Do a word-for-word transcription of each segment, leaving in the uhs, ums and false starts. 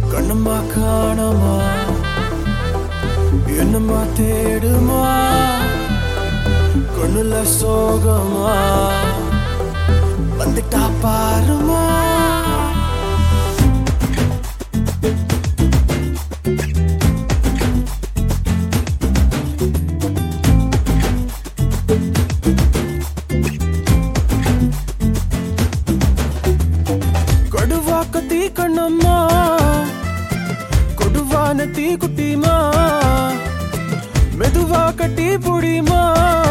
கண்ணம்மா காணமா என்னம்மா தேடுமா கண்ணுல சோகமா வந்துட்டா பாருமா கடுவா கத்தி கண்ணம்மா கொடுவான தீ குட்டிமா மெதுவா கட்டி புடிமா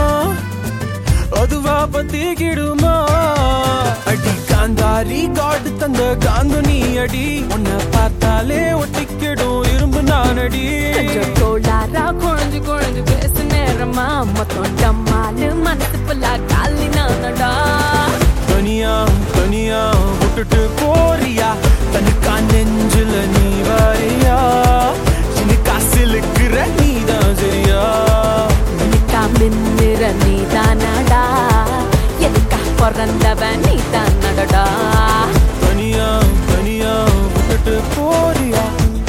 அதுவா பத்தி கிடுமா அடி காந்தாரி காடு தந்த காந்து நீ அடி உன்னை பார்த்தாலே ஒட்டிக்கிடும் இரும்பு நானடி தோளாரா குழஞ்சு குழஞ்சு பேசு நேரமா மொத்தம் டம்மாலு மனசு புல்லா காலி நானடா தனியா தனியா விட்டுட்டு போறியா தனிக்கா நெஞ்சுல நீ வாரியா சின்ன காசில் இருக்கிற நீதான் சரியா நிக்கா மின்னிற நீ தானடா எதுக்கா பிறந்தவன் நீ தானடா தனியா தனியா விட்டுட்டு போறியா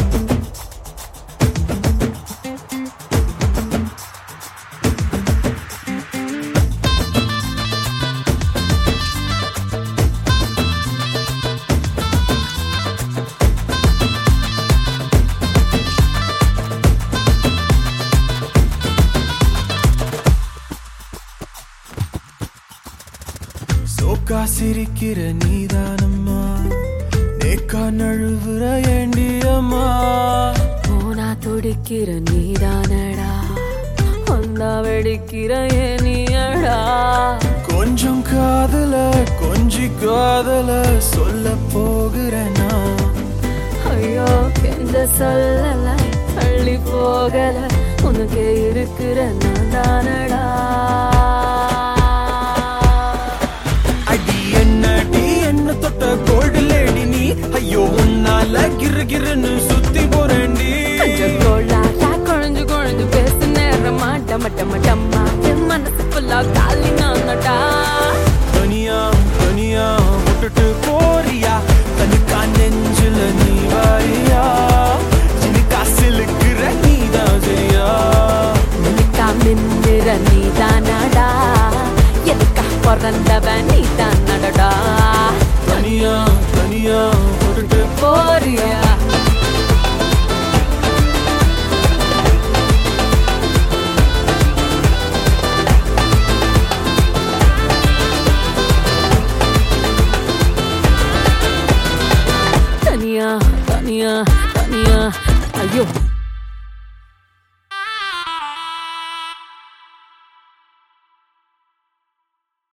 சோக்கா சிரிக்கிற நீதானம்மா நேக்கா நழுவுற ஏண்டியம்மா போனா துடிக்கிற நீதானடா வந்தா வெடிக்கிற ஏனியடா கொஞ்சம் காதல கொஞ்சி காதல சொல்ல போகிறனா ஐயோ கெஞ்ச சொல்லல தள்ளி போகல உனக்கே இருக்கிற நான் தானடா அடி என்னடி என்ன தொட்ட கோல்டு லேடி நீ ஐயோ உன்னால கிரு கிருன்னு சுத்தி போறேன்டி கோளாரா குழஞ்சு குழஞ்சு பேசு நேரமா டம டம டம்மா என் மனசு புல்லா காலி நானடா தனியா தனியா விட்டுட்டு போறியா தனிக்கா நெஞ்சுல நீ வாரியா சின்ன காசில் இருக்கிற நீதான் சரியா நிக்கா மின்னிற நீ தானடா எதுக்கா பிறந்தவன் நீ தானடா தனியா தனியா விட்டுட்டு போறியா தனியா தனியா தனியா ஐயோ